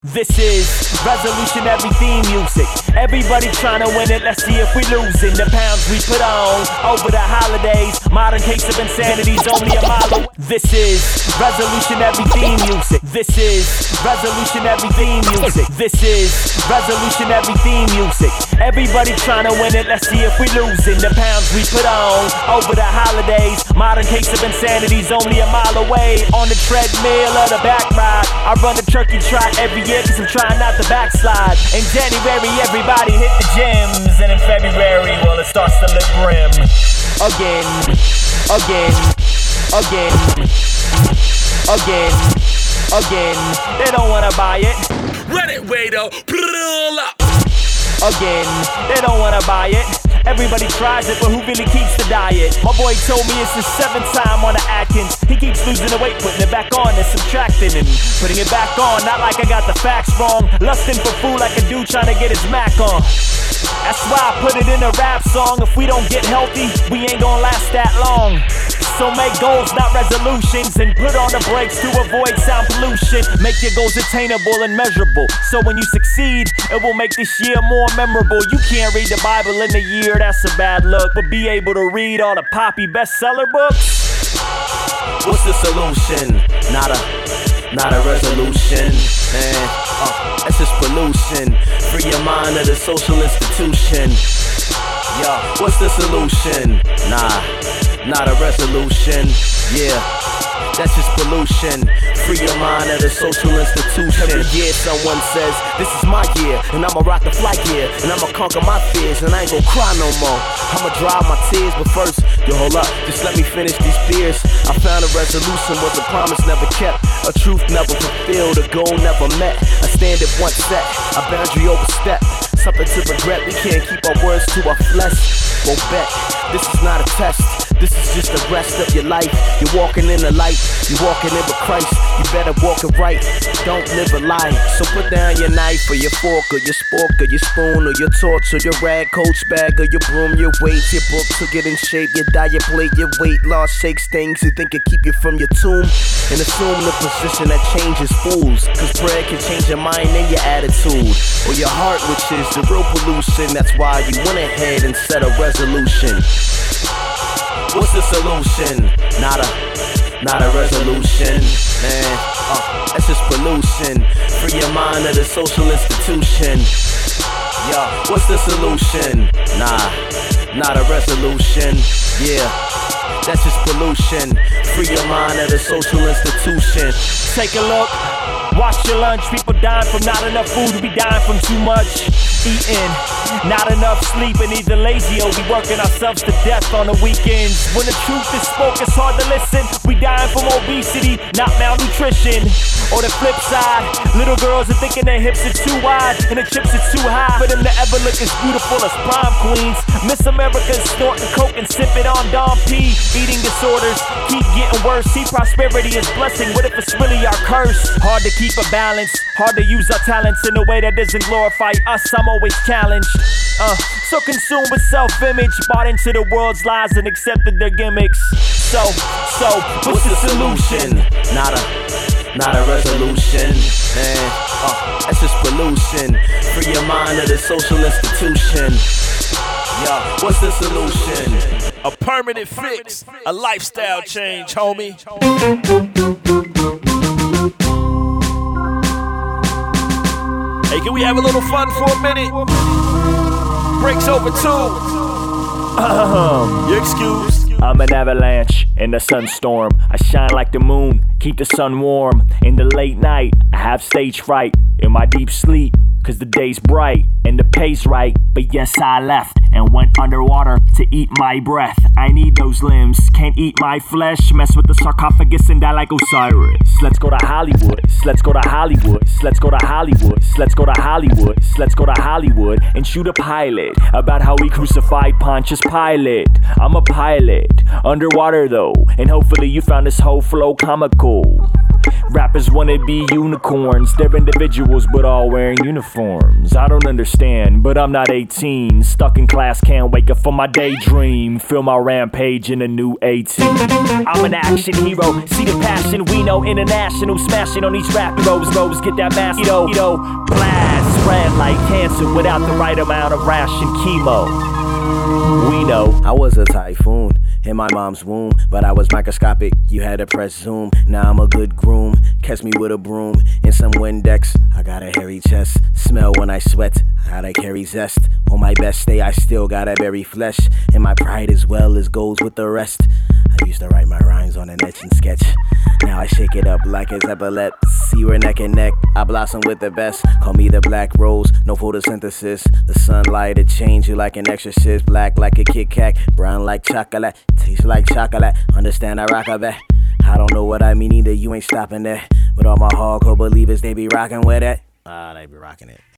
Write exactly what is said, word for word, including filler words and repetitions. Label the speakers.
Speaker 1: This is resolutionary theme music. Everybody trying to win it, let's see if we losing. The pounds we put on over the holidays. Modern case of insanity's only a mile away. This is resolutionary theme music. This is resolutionary theme music. This is resolutionary theme music. Everybody trying to win it, let's see if we losing. The pounds we put on over the holidays. Modern case of insanity's only a mile away. On the treadmill or the back ride, I run a turkey trot every year cause I'm trying not to backslide. In January everybody hit the gyms, and in February, well, it starts to look grim. Again, again, again, again, again. They don't wanna buy it.
Speaker 2: Run it, waiter. Pull up.
Speaker 1: Again, they don't wanna buy it. Everybody tries it, but who really keeps the diet? My boy told me it's his seventh time on the Atkins. He keeps losing the weight, putting it back on and subtracting and putting it back on. Not like I got the facts wrong. Lusting for food like a dude trying to get his Mac on. That's why I put it in a rap song. If we don't get healthy, we ain't gonna last that long. So make goals, not resolutions, and put on the brakes to avoid sound pollution. Make your goals attainable and measurable, so when you succeed, it will make this year more memorable. You can't read the Bible in a year, that's a bad look, but be able to read all the poppy bestseller books.
Speaker 3: What's the solution? Not a, not a resolution, man. Uh, that's just pollution. Free your mind of the social institution. Yo, what's the solution? Nah, not a resolution. Yeah, that's just pollution. Free your mind of the social institution. Every year someone says, this is my year, and I'ma rock the flight gear, and I'ma conquer my fears, and I ain't gon' cry no more. I'ma dry my tears, but first, yo, hold up, just let me finish these beers. I found a resolution was a promise never kept, a truth never fulfilled, a goal never met, a standard once set, a boundary overstepped, something to regret. We can't keep our words to our flesh. Won't bet, this is not a test, this is just the rest of your life. You're walking in the light, you're walking in with Christ. You better walk it right, don't live a lie. So put down your knife or your fork or your spork or your spoon or your torch or your rag, coach bag or your broom, your weight, your book to get in shape, your diet plate, your weight loss shakes things you think can keep you from your tomb. And assume the position that changes fools, cause prayer can change your mind and your attitude, or your heart, which is the real pollution. That's why you went ahead and set a resolution. What's the solution? Not a, not a resolution, man. Uh, that's just pollution. Free your mind of the social institution. Yo, what's the solution? Nah, not a resolution. Yeah, that's just pollution. Free your mind of the social institution.
Speaker 1: Take a look, watch your lunch. People dying from not enough food, we dying from too much eating. Not enough sleep, and either lazy or we working ourselves to death on the weekends. When the truth is spoke, it's hard to listen. We dying from obesity, not malnutrition. Or the flip side, little girls are thinking their hips are too wide and their chips are too high for them to ever look as beautiful as prom queens. Miss America's snorting coke and sipping on Dom P. Eating disorders keep getting worse. See, prosperity is blessing, what if it's really our curse? Hard to keep a balance, hard to use our talents in a way that doesn't glorify us. I'm always challenged. Uh, so consumed with self-image, bought into the world's lies and accepted their gimmicks. So, so, what's, what's the solution?
Speaker 3: solution? Not a, not a resolution, man. Uh, that's just pollution. Free your mind of the social institution. Yo, what's the solution?
Speaker 2: A permanent fix, a lifestyle change, homie. Hey, can we have a little fun for a minute? Breaks over two. Um, you're excused.
Speaker 1: I'm an avalanche in the sunstorm. I shine like the moon, keep the sun warm. In the late night, I have stage fright. In my deep sleep, cause the day's bright and the pay's right. But yes, I left and went underwater to eat my breath. I need those limbs, can't eat my flesh. Mess with the sarcophagus and die like Osiris. Let's go to Hollywood, let's go to Hollywood, let's go to Hollywood, let's go to Hollywood, let's go to Hollywood and shoot a pilot about how we crucified Pontius Pilate. I'm a pilot, underwater though, and hopefully you found this whole flow comical. Rappers wanna be unicorns, they're individuals but all wearing uniforms. I don't understand, but I'm not eighteen. Stuck in class, can't wake up from my daydream. Feel my rampage in a new eighteen. I'm an action hero, see the passion we know. International, smashing on these rap heroes. Rose, get that mask, yo, yo. Blast, spread like cancer without the right amount of ration chemo. We know.
Speaker 3: I was a typhoon in my mom's womb, but I was microscopic, you had to press zoom. Now I'm a good groom, catch me with a broom in some Windex. I got a hairy chest, smell when I sweat, I gotta carry zest. On my best day I still gotta bury flesh, and my pride as well as goes with the rest. I used to write my rhymes on an etch and sketch, now I shake it up like it's epilepsy. We're neck and neck, I blossom with the best. Call me the black rose, no photosynthesis. The sunlight, it change you like an exorcist. Black like a Kit Kat, brown like chocolate, tastes like chocolate. Understand I rock a bet. I don't know what I mean either, you ain't stopping that. But all my hardcore believers, they be rocking with it. Ah, uh, they be rocking it.